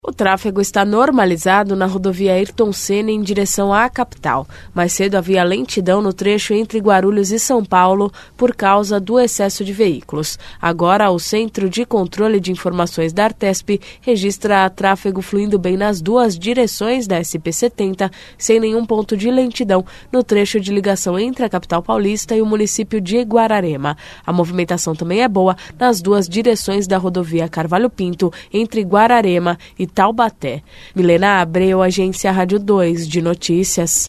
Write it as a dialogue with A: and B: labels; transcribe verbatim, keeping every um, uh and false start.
A: O tráfego está normalizado na rodovia Ayrton Senna em direção à capital. Mais cedo havia lentidão no trecho entre Guarulhos e São Paulo por causa do excesso de veículos. Agora, o Centro de Controle de Informações da Artesp registra tráfego fluindo bem nas duas direções da S P setenta, sem nenhum ponto de lentidão no trecho de ligação entre a capital paulista e o município de Guararema. A movimentação também é boa nas duas direções da rodovia Carvalho Pinto, entre Guararema e Taubaté. Milena Abreu, Agência Rádio dois de Notícias.